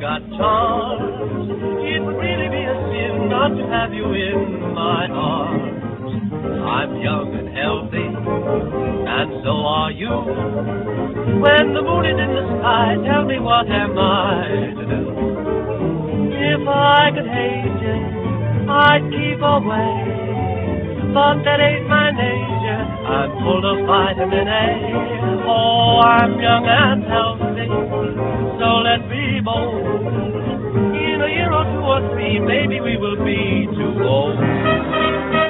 got charms. It would really be a sin not to have you in my arms. I'm young and healthy, and so are you. When the moon is in the sky, tell me what am I to do? If I could hate you, I'd keep away. But that ain't my nature, I'm full of vitamin A. Oh, I'm young and healthy, so let's be bold. In a year or two or three, maybe we will be too old.